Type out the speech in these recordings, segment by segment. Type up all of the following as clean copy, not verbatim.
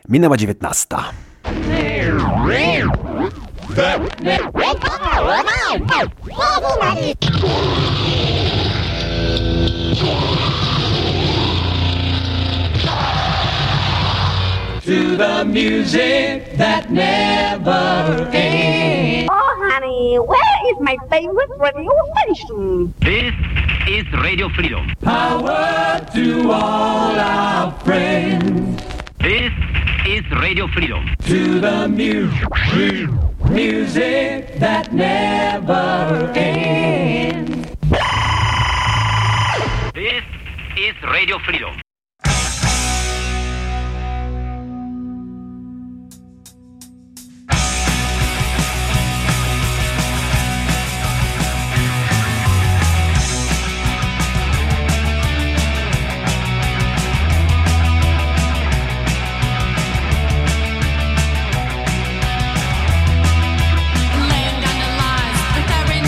Minęła 19. To the music that never ends. Oh, honey, where is my favorite radio station? This is Radio Freedom. Power to all our friends. This is Radio Freedom. To the music that never ends. This is Radio Freedom.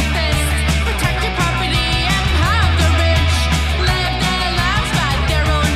Protect your property and have the rich live their lives by their own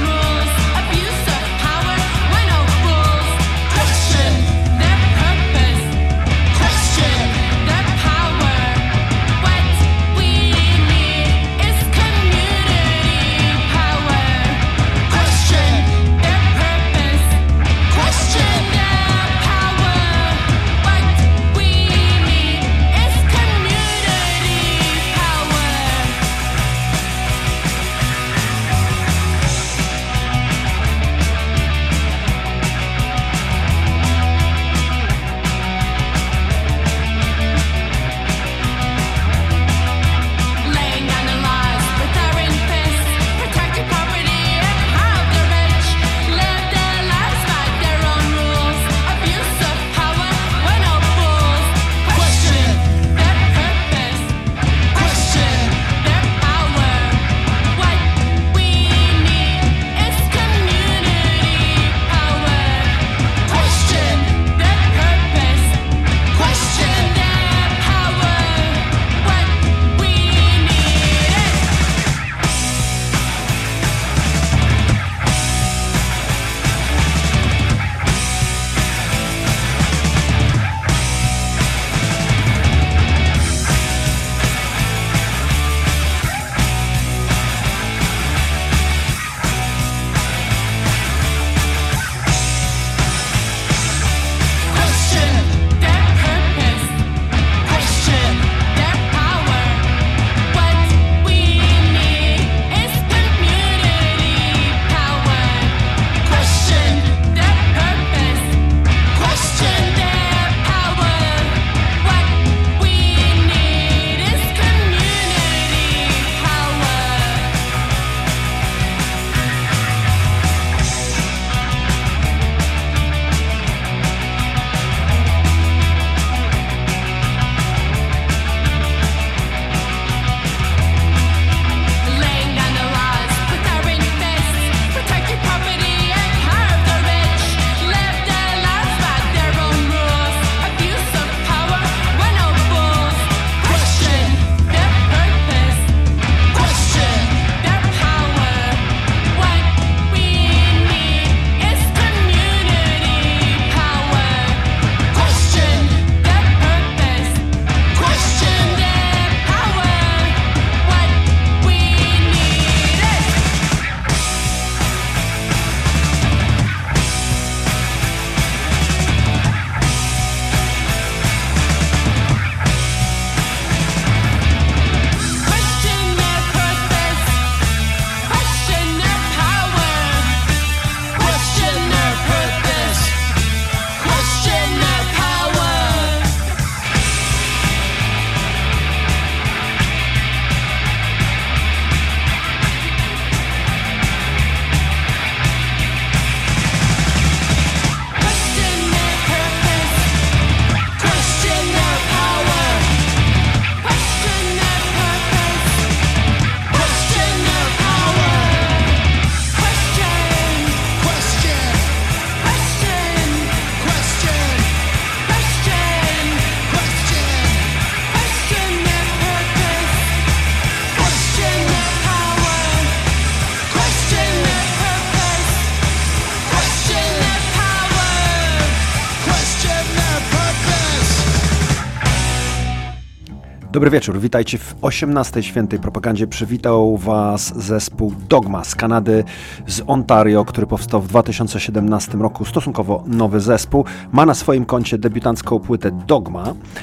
Dobry wieczór, witajcie w 18. Świętej Propagandzie. Przywitał Was zespół Dogma z Kanady, z Ontario, który powstał w 2017 roku. Stosunkowo nowy zespół. Ma na swoim koncie debiutancką płytę Dogma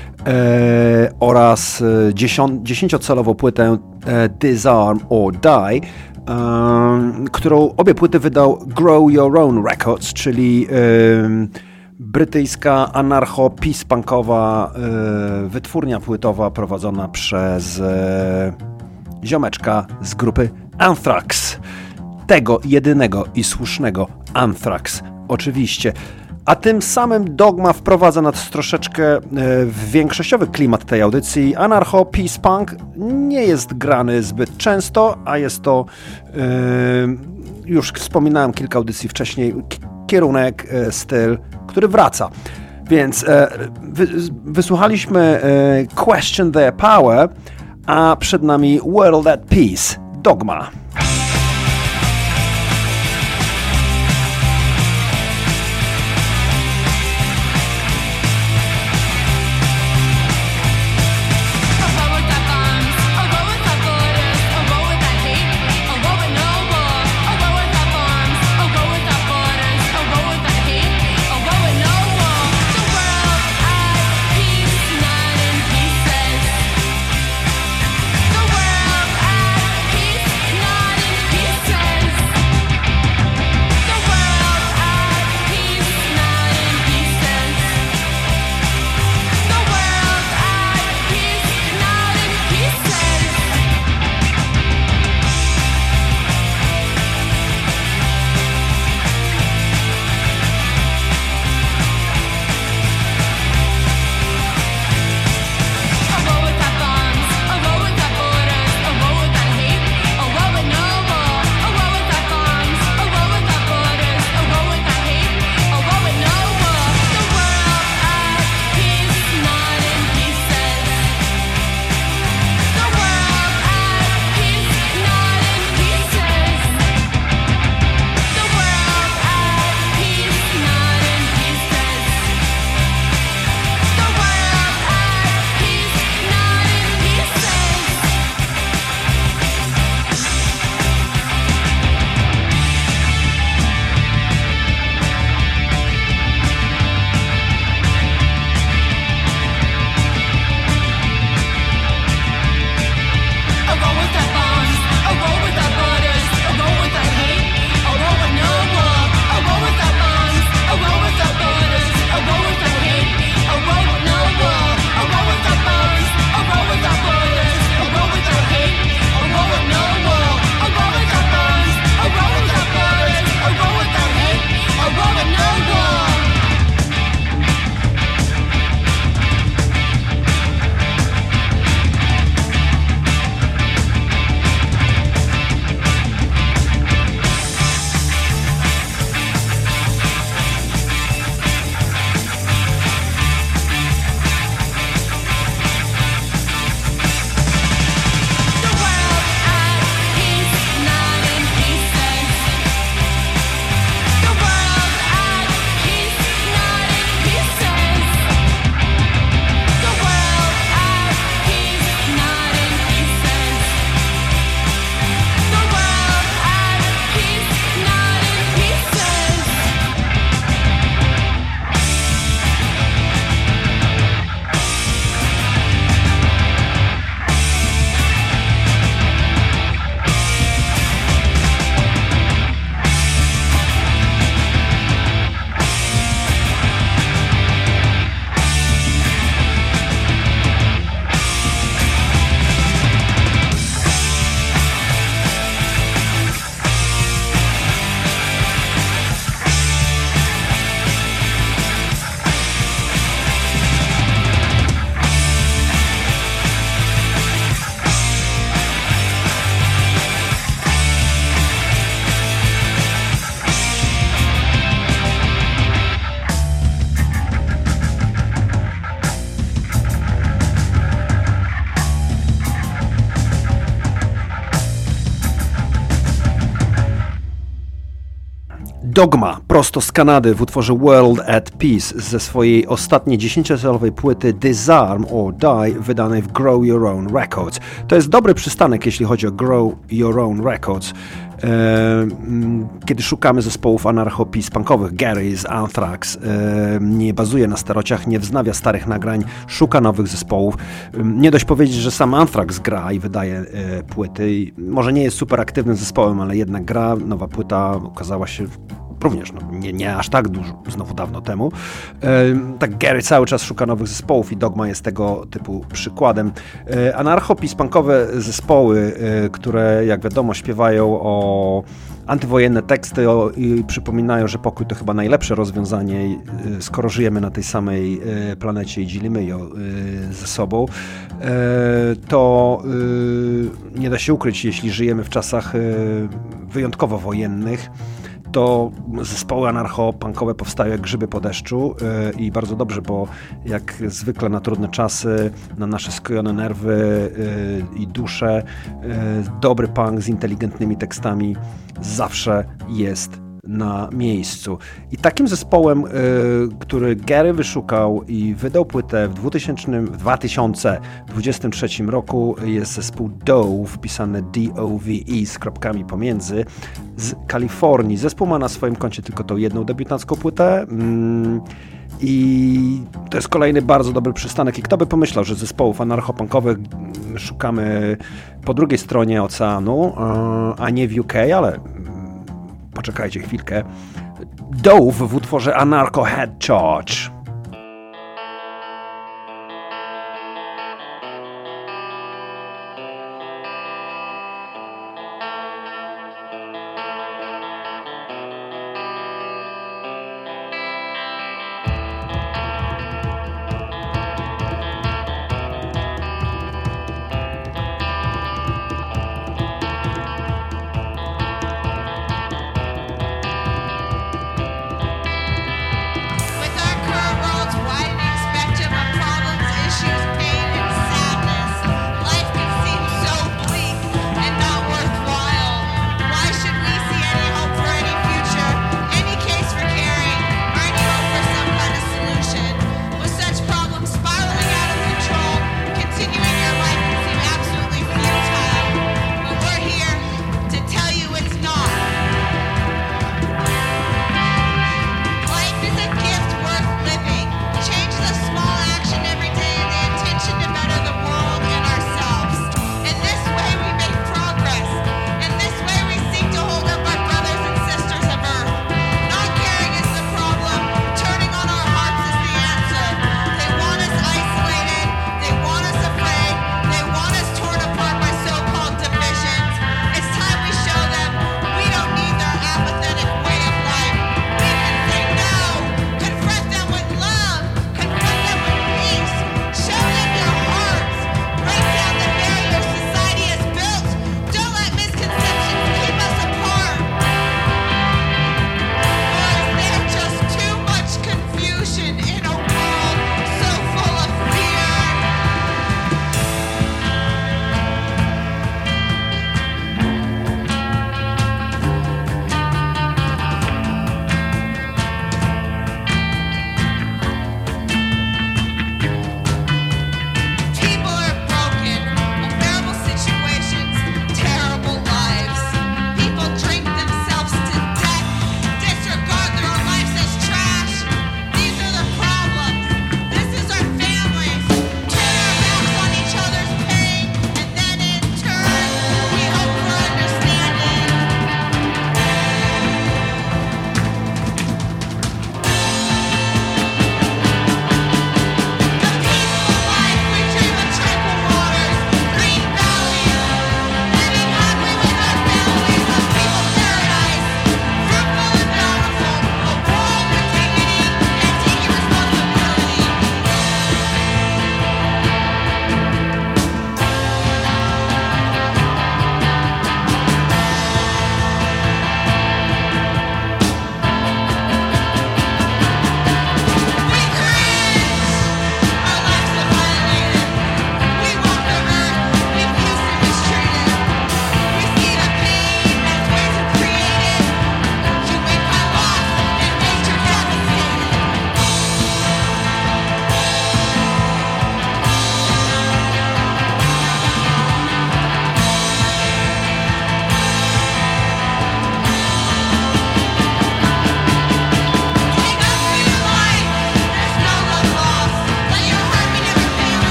oraz 10-calową płytę Disarm or Die, którą obie płyty wydał Grow Your Own Records, czyli brytyjska anarcho-peace-punkowa wytwórnia płytowa prowadzona przez ziomeczka z grupy Anthrax. Tego jedynego i słusznego Anthrax, oczywiście. A tym samym Dogma wprowadza nas troszeczkę w większościowy klimat tej audycji. Anarcho-peace-punk nie jest grany zbyt często, a jest to, już wspominałem kilka audycji wcześniej, kierunek, styl, który wraca. Więc wysłuchaliśmy Question Their Power, a przed nami World at Peace, Dogma. The world at peace, not Dogma, prosto z Kanady w utworze World at Peace ze swojej ostatniej 10-calowej płyty Disarm or Die, wydanej w Grow Your Own Records. To jest dobry przystanek, jeśli chodzi o Grow Your Own Records. Kiedy szukamy zespołów anarcho-peace-punkowych, Gary z Anthrax nie bazuje na starociach, nie wznawia starych nagrań, szuka nowych zespołów. Nie dość powiedzieć, że sam Anthrax gra i wydaje płyty. Może nie jest super aktywnym zespołem, ale jednak gra. Nowa płyta ukazała się również, nie aż tak dużo, znowu dawno temu. Tak, Gary cały czas szuka nowych zespołów i Dogma jest tego typu przykładem. Anarcho-peace-punkowe zespoły, które jak wiadomo śpiewają o antywojenne teksty i przypominają, że pokój to chyba najlepsze rozwiązanie, skoro żyjemy na tej samej planecie i dzielimy ją ze sobą, to nie da się ukryć, jeśli żyjemy w czasach wyjątkowo wojennych, to zespoły anarcho-punkowe powstają jak grzyby po deszczu i bardzo dobrze, bo jak zwykle na trudne czasy, na nasze skojone nerwy i dusze, dobry punk z inteligentnymi tekstami zawsze jest na miejscu. I takim zespołem, który Gary wyszukał i wydał płytę w 2023 roku, jest zespół Dove, wpisane D-O-V-E z kropkami pomiędzy, z Kalifornii. Zespół ma na swoim koncie tylko tą jedną debiutancką płytę i to jest kolejny bardzo dobry przystanek. I kto by pomyślał, że zespołów anarcho-punkowych szukamy po drugiej stronie oceanu, a nie w UK, ale poczekajcie chwilkę. Dove w utworze Anarcho Head Charge. With our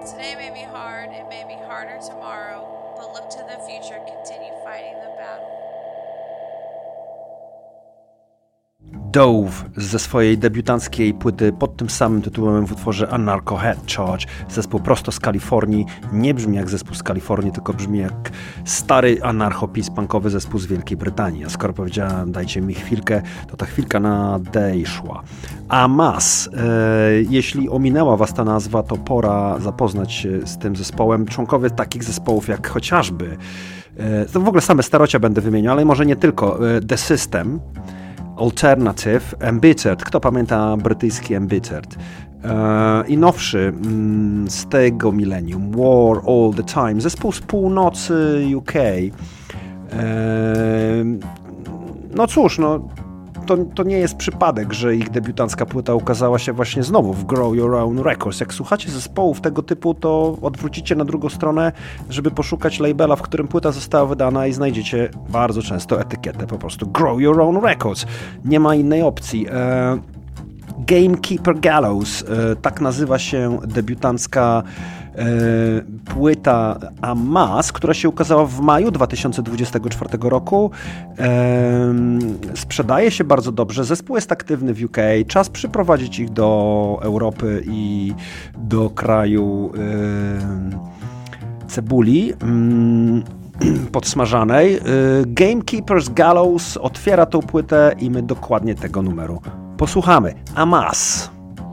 Today may be hard, it may be harder tomorrow, but look to the future, continue fighting the battle. Dove ze swojej debiutanckiej płyty pod tym samym tytułem w utworze Anarcho Head Charge. Zespół prosto z Kalifornii. Nie brzmi jak zespół z Kalifornii, tylko brzmi jak stary anarcho-peace-punkowy zespół z Wielkiej Brytanii. A skoro powiedziałem dajcie mi chwilkę, to ta chwilka na D szła. Amas. Jeśli ominęła was ta nazwa, to pora zapoznać się z tym zespołem. Członkowie takich zespołów jak chociażby to w ogóle same starocia będę wymieniał, ale może nie tylko. The System, Alternative, Embittered. Kto pamięta brytyjski Embittered? I nowszy z tego milenium, War All The Time. Zespół z północy UK. No cóż, to nie jest przypadek, że ich debiutancka płyta ukazała się właśnie znowu w Grow Your Own Records. Jak słuchacie zespołów tego typu, to odwrócicie na drugą stronę, żeby poszukać labela, w którym płyta została wydana i znajdziecie bardzo często etykietę po prostu Grow Your Own Records. Nie ma innej opcji. Gamekeeper Gallows, tak nazywa się debiutancka płyta Amas, która się ukazała w maju 2024 roku. Sprzedaje się bardzo dobrze. Zespół jest aktywny w UK. Czas przyprowadzić ich do Europy i do kraju cebuli podsmażanej. Gamekeepers Gallows otwiera tą płytę i my dokładnie tego numeru posłuchamy. Amas.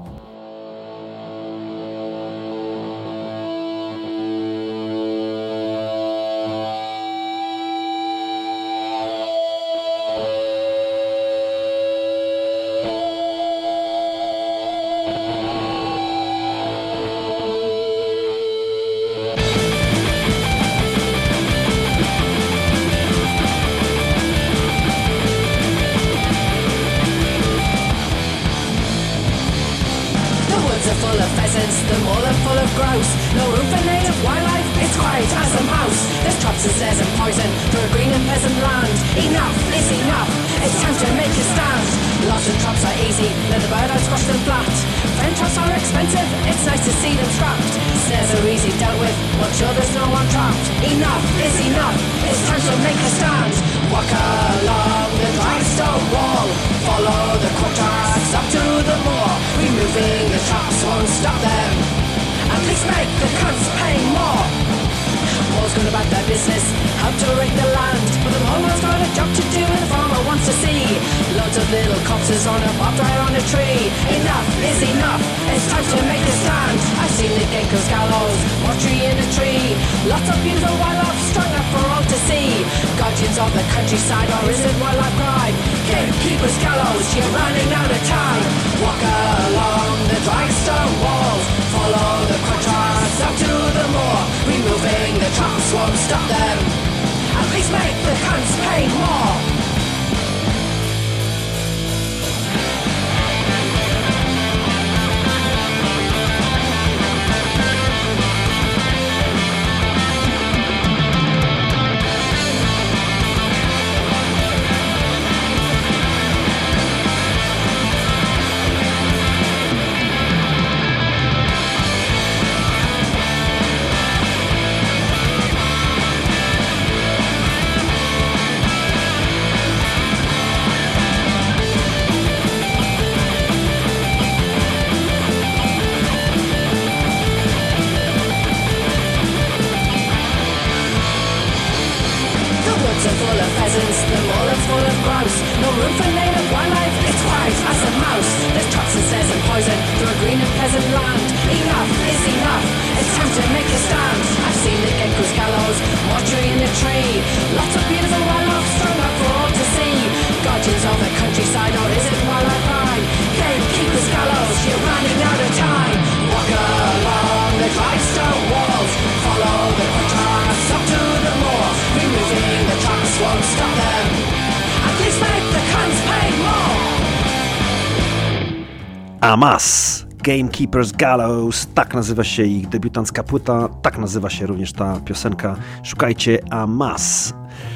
Amas, Gamekeepers Gallows, tak nazywa się ich debiutancka płyta, tak nazywa się również ta piosenka. Szukajcie Amas.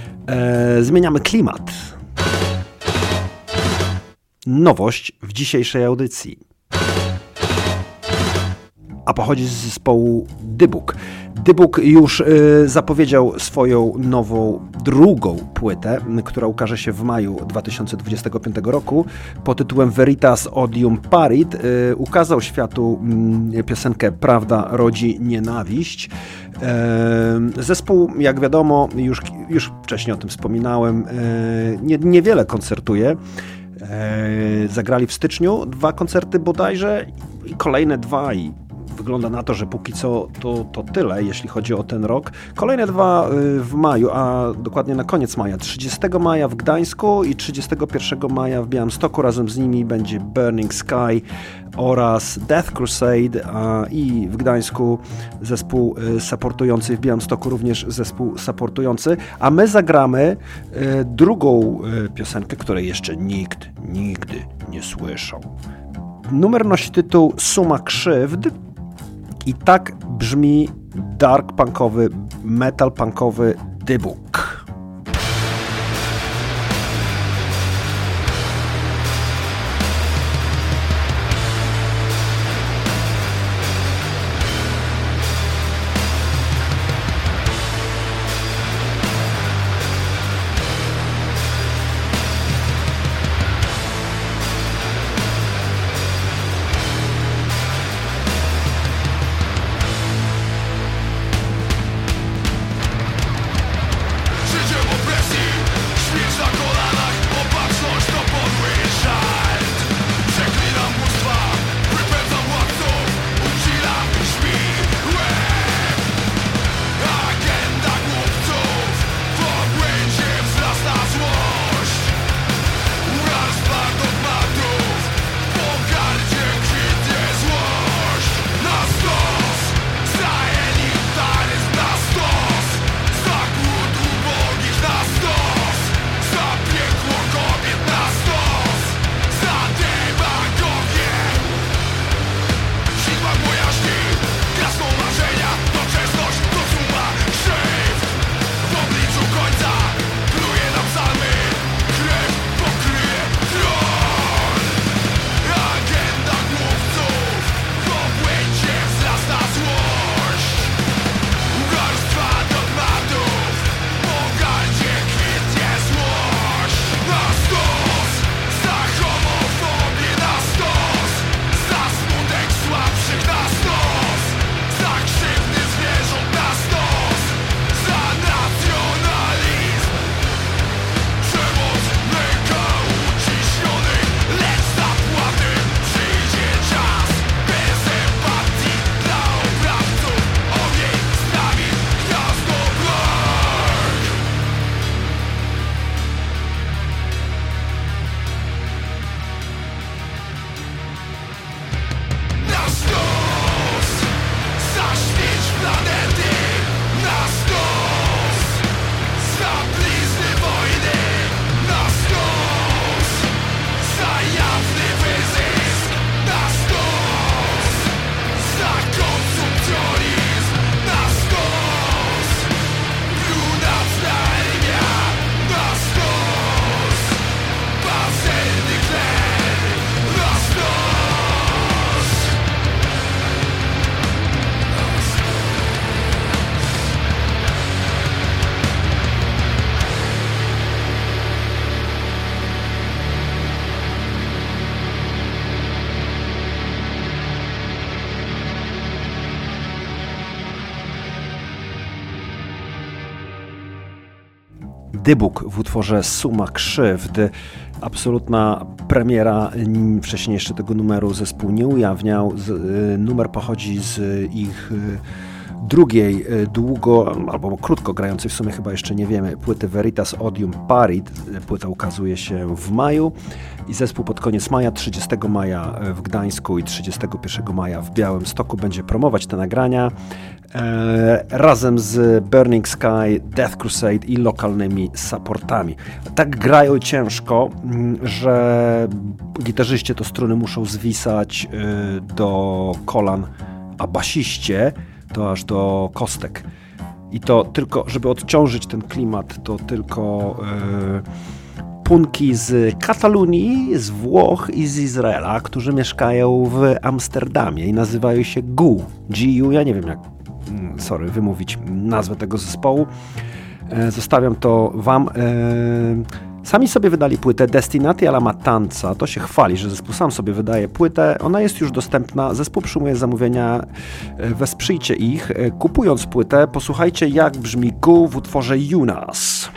Zmieniamy klimat. Nowość w dzisiejszej audycji. a pochodzi z zespołu Dybuk. Dybuk już zapowiedział swoją nową, drugą płytę, która ukaże się w maju 2025 roku pod tytułem Veritas Odium Parit. Ukazał światu piosenkę Prawda rodzi nienawiść. Zespół, jak wiadomo, już wcześniej o tym wspominałem, niewiele koncertuje. Zagrali w styczniu 2 koncerty bodajże i kolejne 2 i wygląda na to, że póki co to tyle, jeśli chodzi o ten rok. Kolejne 2 w maju, a dokładnie na koniec maja. 30 maja w Gdańsku i 31 maja w Białymstoku. Razem z nimi będzie Burning Sky oraz Death Crusade, i w Gdańsku zespół supportujący, w Białymstoku również zespół supportujący. A my zagramy drugą piosenkę, której jeszcze nikt nigdy nie słyszał. Numer nosi tytuł Suma krzywd. I tak brzmi dark punkowy, metal punkowy Dybuk. Dybuk w utworze Suma krzywd. Absolutna premiera. Wcześniej jeszcze tego numeru zespół nie ujawniał. Numer pochodzi z ich drugiej, długo albo krótko grającej, w sumie chyba jeszcze nie wiemy, płyty Veritas Odium Parit. Płyta ukazuje się w maju i zespół pod koniec maja, 30 maja w Gdańsku i 31 maja w Białymstoku będzie promować te nagrania razem z Burning Sky, Death Crusade i lokalnymi supportami. Tak grają ciężko, że gitarzyście to struny muszą zwisać do kolan, a basiście to aż do kostek. I to tylko, żeby odciążyć ten klimat, to tylko punki z Katalunii, z Włoch i z Izraela, którzy mieszkają w Amsterdamie i nazywają się GU. GU, ja nie wiem jak, wymówić nazwę tego zespołu. Zostawiam to wam. Sami sobie wydali płytę Destinati alla Matanza. To się chwali, że zespół sam sobie wydaje płytę. Ona jest już dostępna. Zespół przyjmuje zamówienia. Wesprzyjcie ich. Kupując płytę, posłuchajcie jak brzmi GU w utworze Yunas.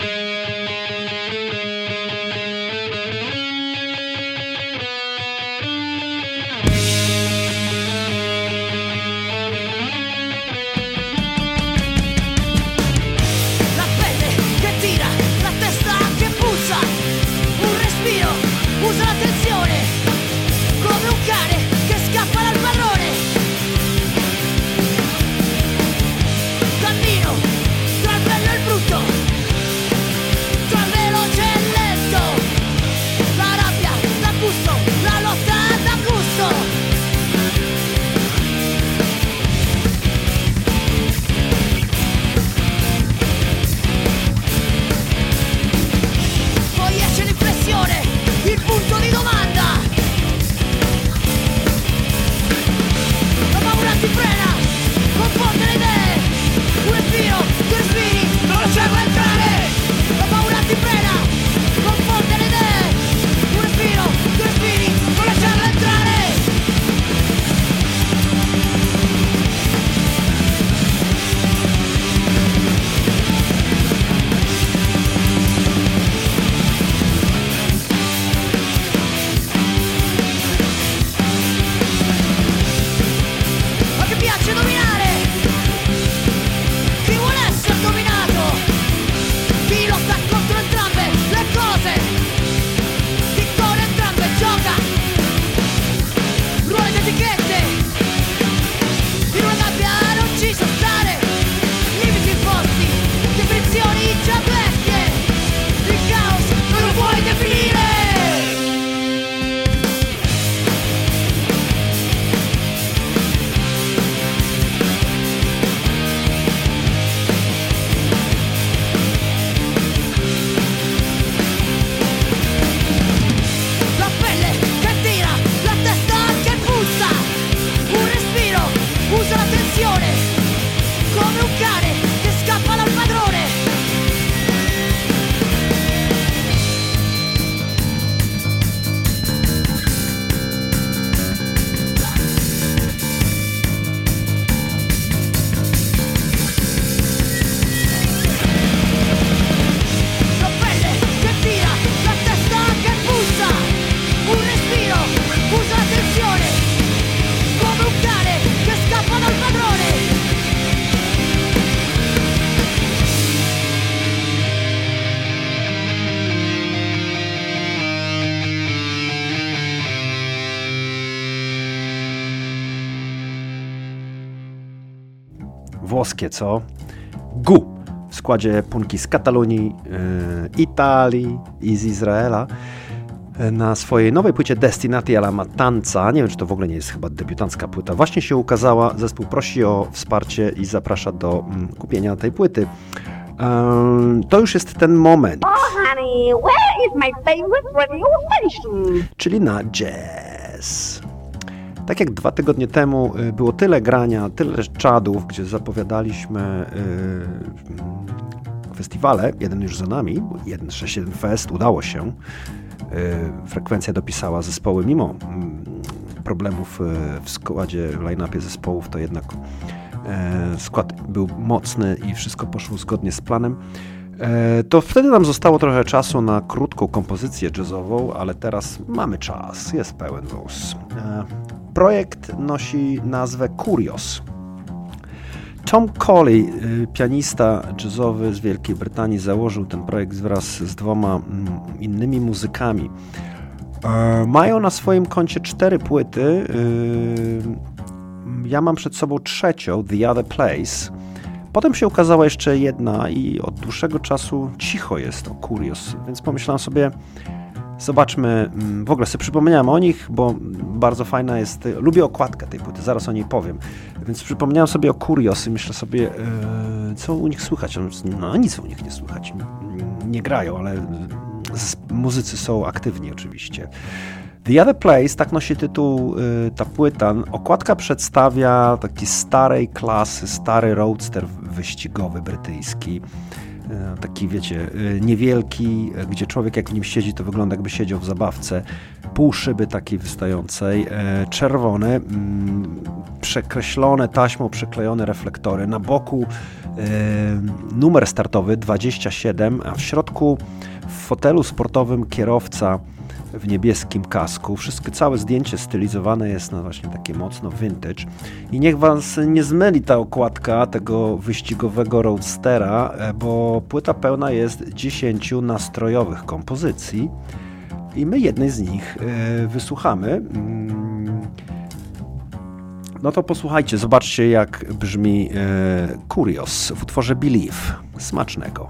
Włoskie, co? GU w składzie punki z Katalonii, Italii i z Izraela. Na swojej nowej płycie Destinati alla Matanza, nie wiem czy to w ogóle nie jest chyba debiutancka płyta, właśnie się ukazała. Zespół prosi o wsparcie i zaprasza do kupienia tej płyty. To już jest ten moment. Oh, honey, where is my favorite radio station? Czyli na jazz. Tak jak 2 tygodnie temu było tyle grania, tyle czadów, gdzie zapowiadaliśmy festiwale, jeden już za nami, 161 Fest, udało się. Frekwencja dopisała zespoły, mimo problemów w składzie, w line-upie zespołów, to jednak skład był mocny i wszystko poszło zgodnie z planem. To wtedy nam zostało trochę czasu na krótką kompozycję jazzową, ale teraz mamy czas, jest pełen luz. Projekt nosi nazwę Curios. Tom Colley, pianista jazzowy z Wielkiej Brytanii, założył ten projekt wraz z 2 innymi muzykami. Mają na swoim koncie 4 płyty. Ja mam przed sobą 3, The Other Place. Potem się ukazała jeszcze jedna i od dłuższego czasu cicho jest o Curios, więc pomyślałem sobie, zobaczmy, w ogóle sobie przypomniałem o nich, bo bardzo fajna jest, lubię okładkę tej płyty, zaraz o niej powiem, więc przypomniałem sobie o Curios i myślę sobie, co u nich słychać, no nic u nich nie słychać, nie grają, ale muzycy są aktywni oczywiście. The Other Place, tak nosi tytuł ta płyta. Okładka przedstawia taki starej klasy, stary roadster wyścigowy brytyjski. Taki, wiecie, niewielki, gdzie człowiek jak w nim siedzi, to wygląda jakby siedział w zabawce. Pół szyby takiej wystającej, czerwony, przekreślone taśmą, przyklejone reflektory. Na boku numer startowy 27, a w środku w fotelu sportowym kierowca w niebieskim kasku. Całe zdjęcie stylizowane jest na właśnie takie mocno vintage. I niech was nie zmyli ta okładka tego wyścigowego roadstera, bo płyta pełna jest 10 nastrojowych kompozycji i my jednej z nich wysłuchamy. No to posłuchajcie, zobaczcie jak brzmi Curious w utworze Believe. Smacznego.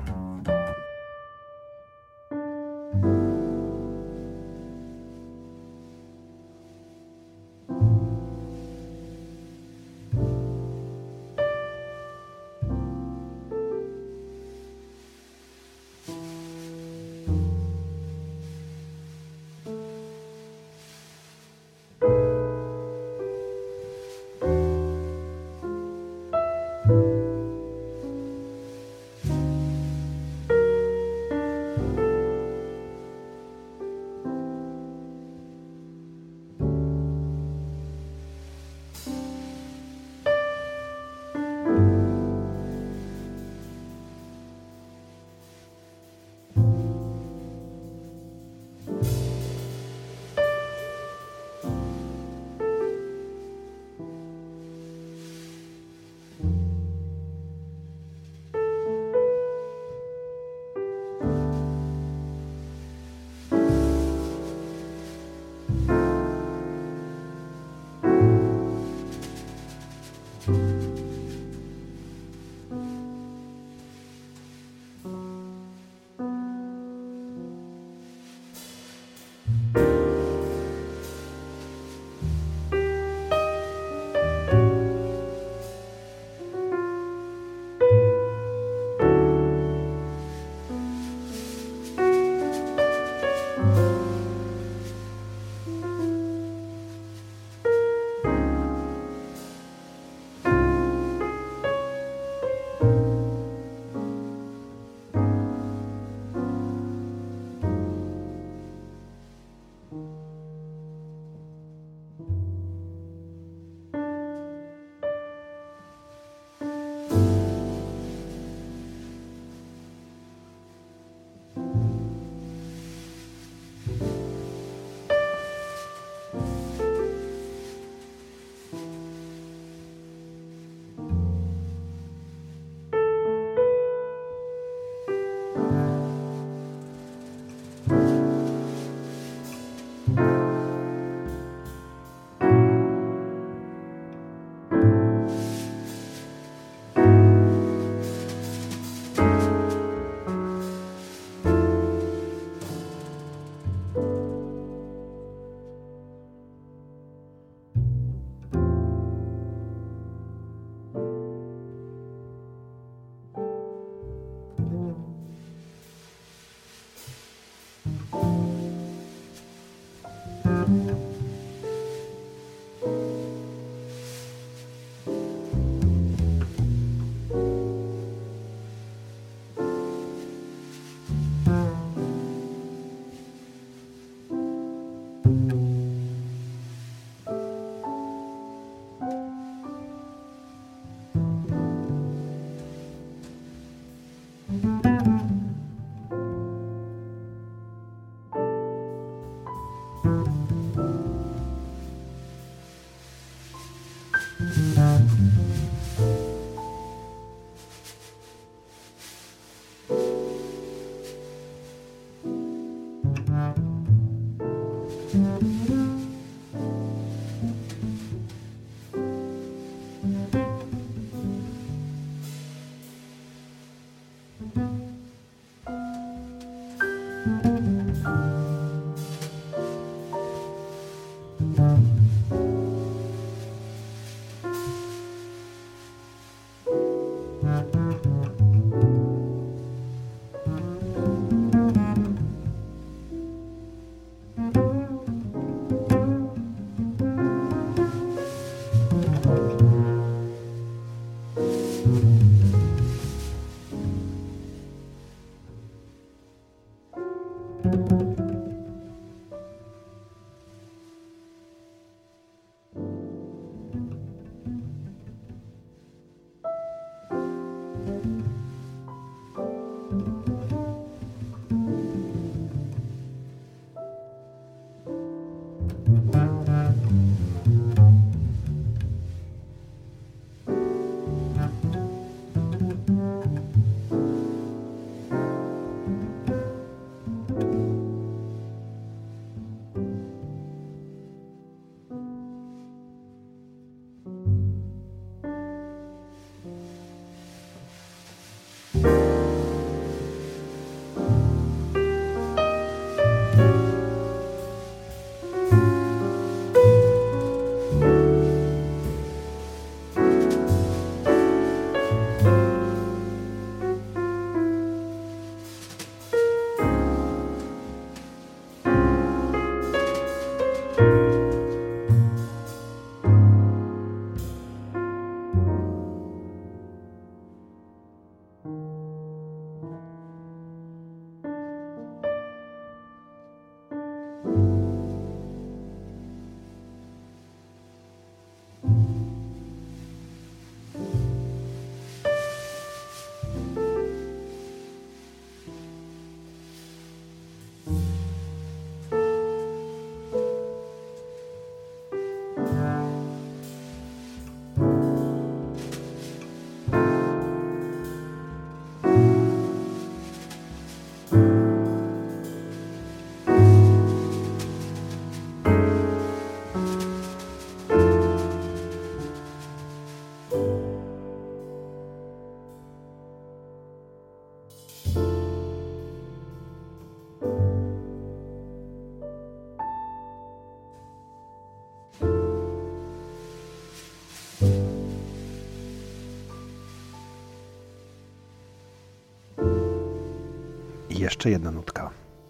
jeszcze jedna nutka.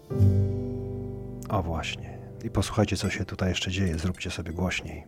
O właśnie. I posłuchajcie, co się tutaj jeszcze dzieje. Zróbcie sobie głośniej.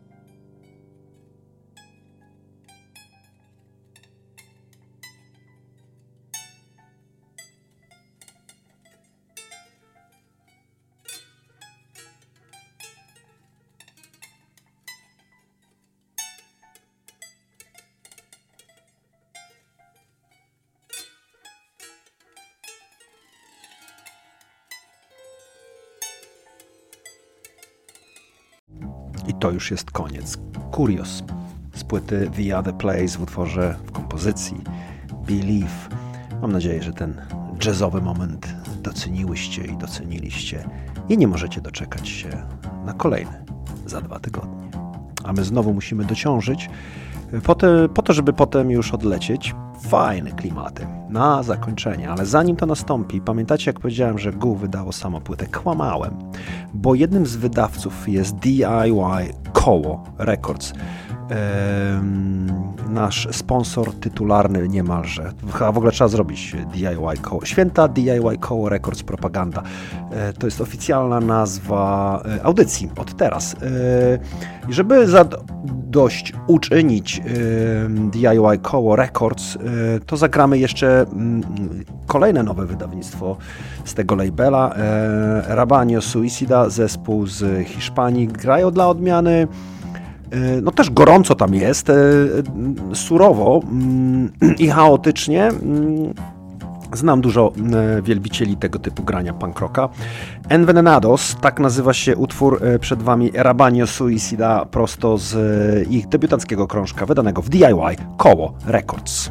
I to już jest koniec. Curious z płyty The Other Place w utworze, w kompozycji Believe. Mam nadzieję, że ten jazzowy moment doceniłyście i doceniliście i nie możecie doczekać się na kolejny za 2 tygodnie. A my znowu musimy dociążyć po to, żeby potem już odlecieć. Fajne klimaty na zakończenie, ale zanim to nastąpi, pamiętacie, jak powiedziałem, że GU wydało samo płytę? Kłamałem, bo jednym z wydawców jest DIY Koło Records. Nasz sponsor tytularny niemalże. Chyba w ogóle trzeba zrobić DIY Koło. Święta DIY Koło Records Propaganda. To jest oficjalna nazwa audycji od teraz. I żeby dość uczynić DIY Koło Records, to zagramy jeszcze kolejne nowe wydawnictwo z tego labela. Erabanio Suicida, zespół z Hiszpanii. Grają dla odmiany. No też gorąco tam jest, surowo i chaotycznie. Znam dużo wielbicieli tego typu grania punk rocka. Envenenados, tak nazywa się utwór przed wami, Erabanio Suicida, prosto z ich debiutanckiego krążka wydanego w DIY Koło Records.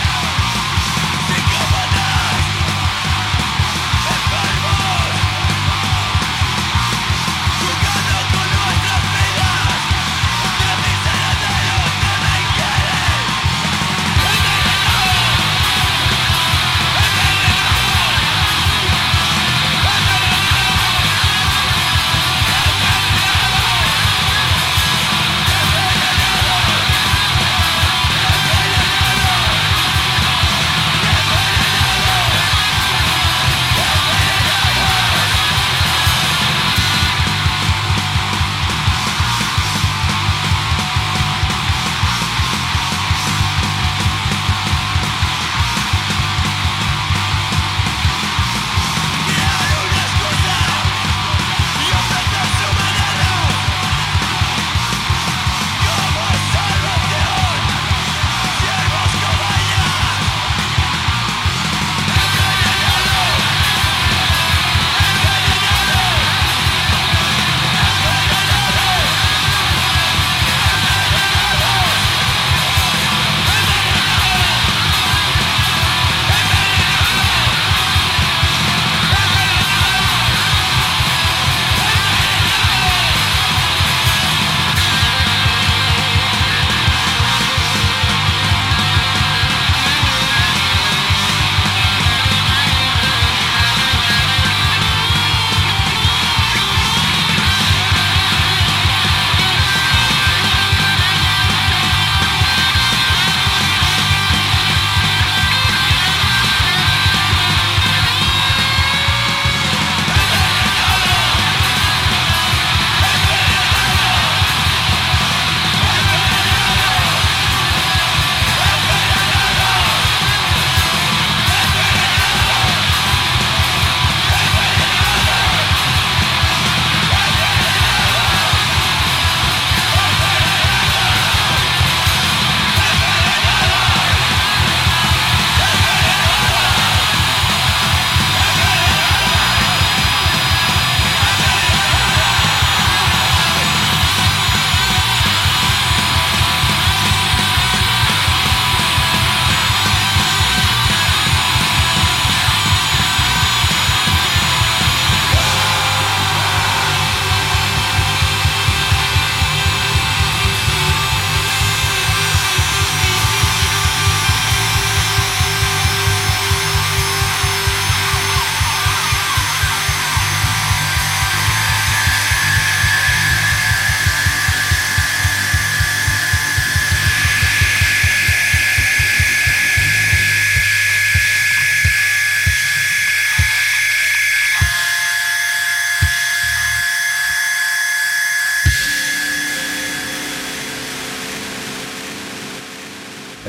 Enfermos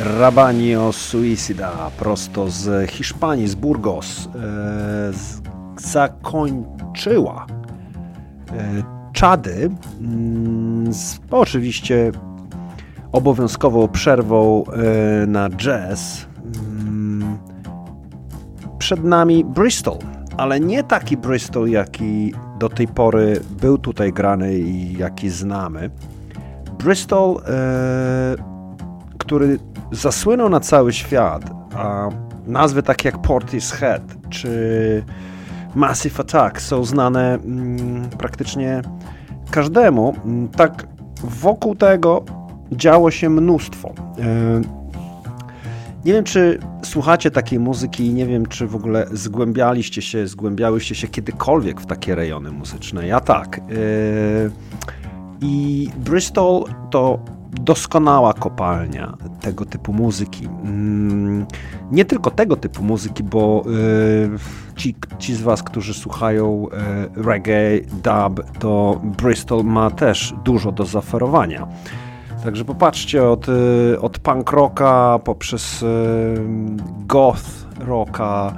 Rabanio Suicida, prosto z Hiszpanii, z Burgos, zakończyła czady z oczywiście obowiązkową przerwą na jazz. Przed nami Bristol, ale nie taki Bristol, jaki do tej pory był tutaj grany i jaki znamy. Bristol, który zasłynął na cały świat, a nazwy takie jak Portishead czy Massive Attack są znane praktycznie każdemu. Tak wokół tego działo się mnóstwo. Nie wiem, czy słuchacie takiej muzyki i nie wiem, czy w ogóle zgłębiałyście się kiedykolwiek w takie rejony muzyczne. Ja tak. I Bristol to doskonała kopalnia tego typu muzyki. Nie tylko tego typu muzyki, bo ci z was, którzy słuchają reggae, dub, to Bristol ma też dużo do zaoferowania. Także popatrzcie, od punk rocka poprzez goth rocka,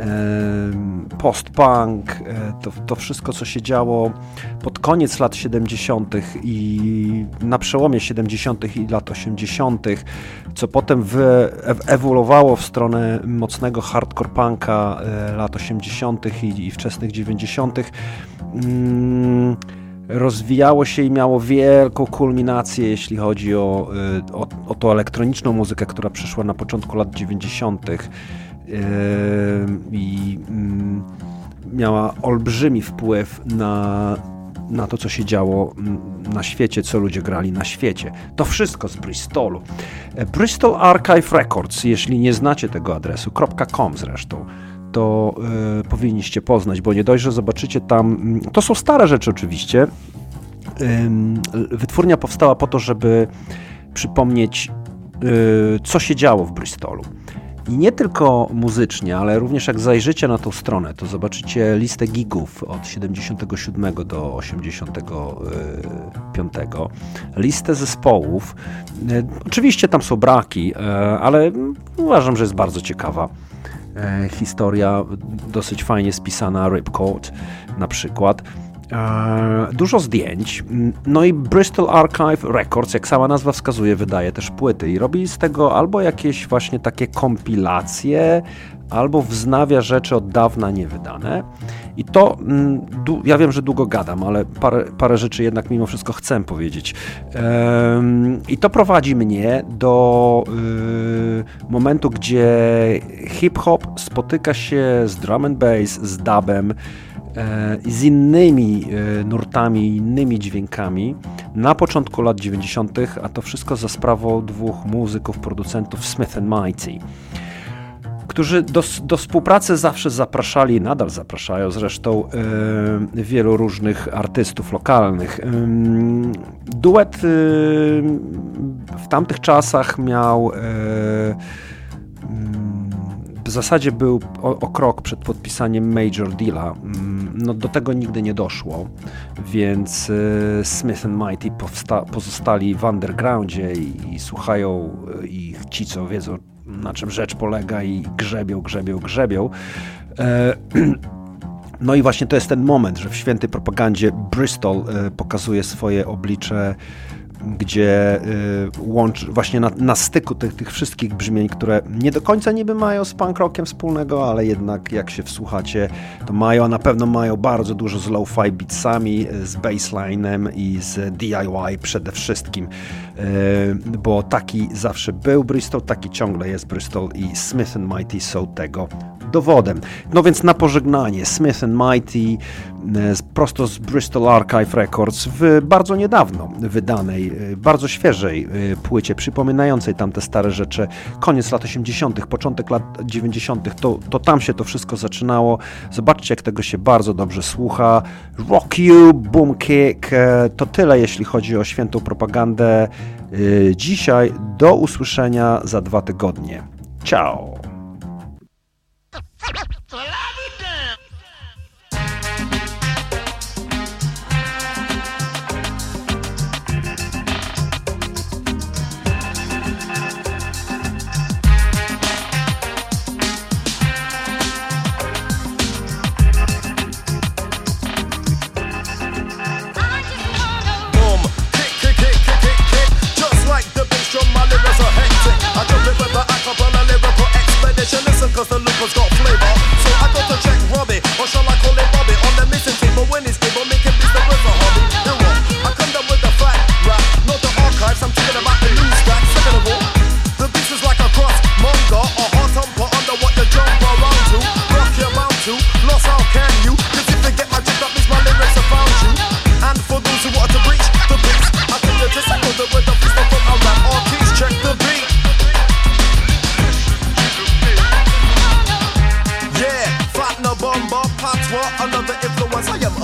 post-punk, to wszystko, co się działo pod koniec lat 70. i na przełomie 70. i lat 80., co potem ewoluowało w stronę mocnego hardcore punka lat 80. i wczesnych 90. Rozwijało się i miało wielką kulminację, jeśli chodzi o tą elektroniczną muzykę, która przyszła na początku lat 90. I miała olbrzymi wpływ na to, co się działo na świecie, co ludzie grali na świecie. To wszystko z Bristolu. Bristol Archive Records, jeśli nie znacie tego adresu, .com zresztą, to powinniście poznać, bo nie dość, że zobaczycie tam, to są stare rzeczy oczywiście. Wytwórnia powstała po to, żeby przypomnieć, co się działo w Bristolu. I nie tylko muzycznie, ale również jak zajrzycie na tą stronę, to zobaczycie listę gigów od 77 do 85, listę zespołów. Oczywiście tam są braki, ale uważam, że jest bardzo ciekawa historia, dosyć fajnie spisana, Ripcord na przykład. Dużo zdjęć, no i Bristol Archive Records, jak sama nazwa wskazuje, wydaje też płyty i robi z tego albo jakieś właśnie takie kompilacje, albo wznawia rzeczy od dawna niewydane. I to, ja wiem, że długo gadam, ale parę rzeczy jednak mimo wszystko chcę powiedzieć. I to prowadzi mnie do momentu, gdzie hip-hop spotyka się z drum and bass, z dubem, z innymi nurtami, innymi dźwiękami na początku lat 90., a to wszystko za sprawą dwóch muzyków, producentów Smith & Mighty, którzy do współpracy zawsze zapraszali, nadal zapraszają zresztą wielu różnych artystów lokalnych. Duet w tamtych czasach miał w zasadzie był o krok przed podpisaniem Major Deala. No, do tego nigdy nie doszło, więc Smith & Mighty pozostali w undergroundzie i słuchają ich ci, co wiedzą, na czym rzecz polega, i grzebią. No i właśnie to jest ten moment, że w świętej propagandzie Bristol pokazuje swoje oblicze, gdzie łączy właśnie na styku tych wszystkich brzmień, które nie do końca niby mają z punk rockiem wspólnego, ale jednak jak się wsłuchacie, to mają, a na pewno mają bardzo dużo z lo-fi beatsami, z basslinem i z DIY przede wszystkim, bo taki zawsze był Bristol, taki ciągle jest Bristol i Smith & Mighty są tego dowodem. No więc na pożegnanie Smith & Mighty prosto z Bristol Archive Records w bardzo niedawno wydanej, bardzo świeżej płycie przypominającej tamte stare rzeczy, koniec lat 80., początek lat 90., to tam się to wszystko zaczynało. Zobaczcie, jak tego się bardzo dobrze słucha. Rock You, Boom Kick, to tyle, jeśli chodzi o świętą propagandę. Dzisiaj do usłyszenia za 2 tygodnie. Ciao!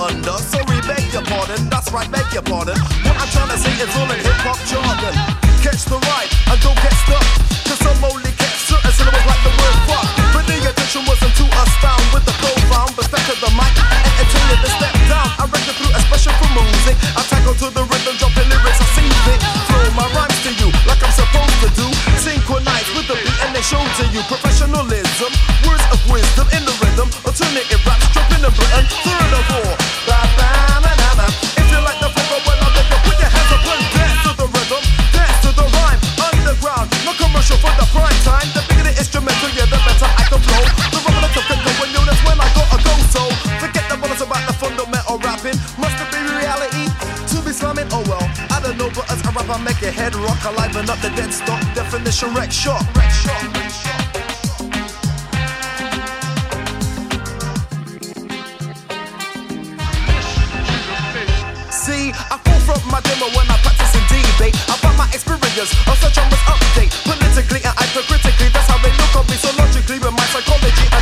under. Sorry, beg your pardon, that's right, beg your pardon. What I'm trying to say is all in hip-hop jargon. Catch the ride and don't get stuck, cause some only catch certain syllables like the word fuck. But the attention wasn't to astound with the profound, but step to the mic and entertain the step down. I reckon through a special for music, I tackle to the rhythm, dropping lyrics, I sing it. Flow my rhymes to you like I'm supposed to do. Synchronize with the beat and they show to you professionalism, words of wisdom in the rhythm. Alternative raps, tripping in Britain, third of all. Ba-ba-na-na-na. If you like the flow, well I make you put your hands up and dance to the rhythm, dance to the rhyme. Underground, no commercial for the prime time. The bigger the instrumental, yeah, the better I can flow. The rhythm of the can go and you, that's when I gotta go. So forget the bullets about the fundamental rapping. Must it be reality to be slamming? Oh well, I don't know, but as I rap I make your head rock. I liven up the dead stock, definition wreck shot. See, I fall from my demo when I practice in debate about my experience on such a update. Politically and hypocritically, that's how they look on me. So logically, with my psychology